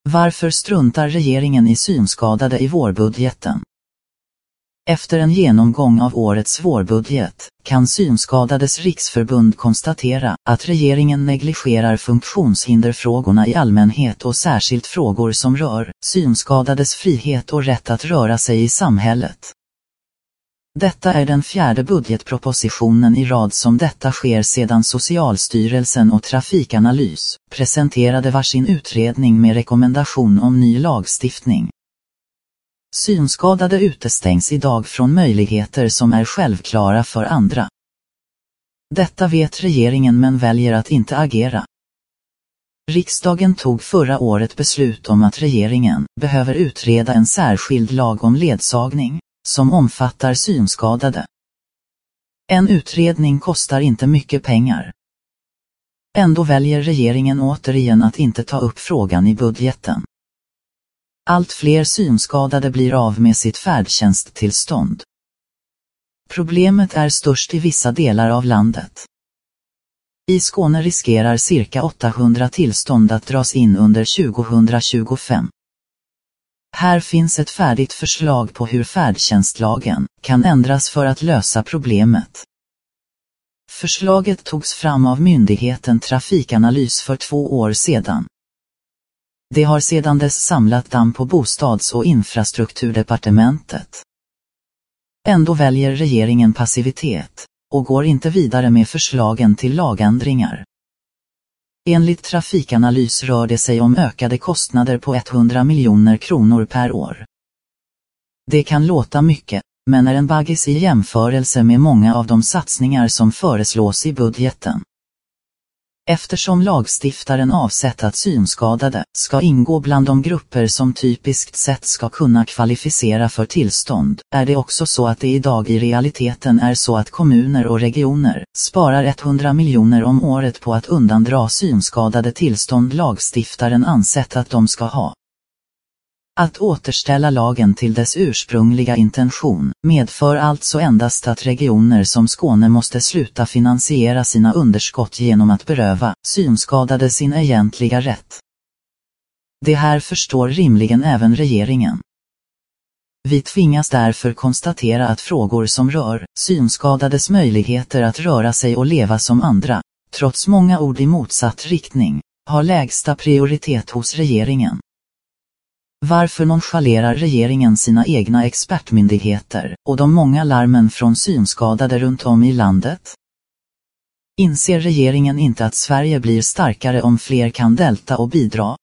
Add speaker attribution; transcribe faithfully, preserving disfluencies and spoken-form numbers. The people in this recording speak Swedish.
Speaker 1: Varför struntar regeringen i synskadade i vårbudgeten? Efter en genomgång av årets vårbudget kan Synskadades riksförbund konstatera att regeringen negligerar funktionshinderfrågorna i allmänhet och särskilt frågor som rör synskadades frihet och rätt att röra sig i samhället. Detta är den fjärde budgetpropositionen i rad som detta sker sedan Socialstyrelsen och Trafikanalys presenterade varsin utredning med rekommendation om ny lagstiftning. Synskadade utestängs idag från möjligheter som är självklara för andra. Detta vet regeringen men väljer att inte agera. Riksdagen tog förra året beslut om att regeringen behöver utreda en särskild lag om ledsagning som omfattar synskadade. En utredning kostar inte mycket pengar. Ändå väljer regeringen återigen att inte ta upp frågan i budgeten. Allt fler synskadade blir av med sitt färdtjänsttillstånd. Problemet är störst i vissa delar av landet. I Skåne riskerar cirka åttahundra tillstånd att dras in under tjugohundratjugofem. Här finns ett färdigt förslag på hur färdtjänstlagen kan ändras för att lösa problemet. Förslaget togs fram av myndigheten Trafikanalys för två år sedan. Det har sedan dess samlat damm på bostads- och infrastrukturdepartementet. Ändå väljer regeringen passivitet och går inte vidare med förslagen till lagändringar. Enligt Trafikanalys rör det sig om ökade kostnader på hundra miljoner kronor per år. Det kan låta mycket, men är en baggis i jämförelse med många av de satsningar som föreslås i budgeten. Eftersom lagstiftaren avsett att synskadade ska ingå bland de grupper som typiskt sett ska kunna kvalificera för tillstånd, är det också så att det idag i realiteten är så att kommuner och regioner sparar hundra miljoner om året på att undandra synskadade tillstånd lagstiftaren ansett att de ska ha. Att återställa lagen till dess ursprungliga intention medför alltså endast att regioner som Skåne måste sluta finansiera sina underskott genom att beröva synskadade sin egentliga rätt. Det här förstår rimligen även regeringen. Vi tvingas därför konstatera att frågor som rör synskadades möjligheter att röra sig och leva som andra, trots många ord i motsatt riktning, har lägsta prioritet hos regeringen. Varför nonchalerar regeringen sina egna expertmyndigheter och de många larmen från synskadade runt om i landet? Inser regeringen inte att Sverige blir starkare om fler kan delta och bidra?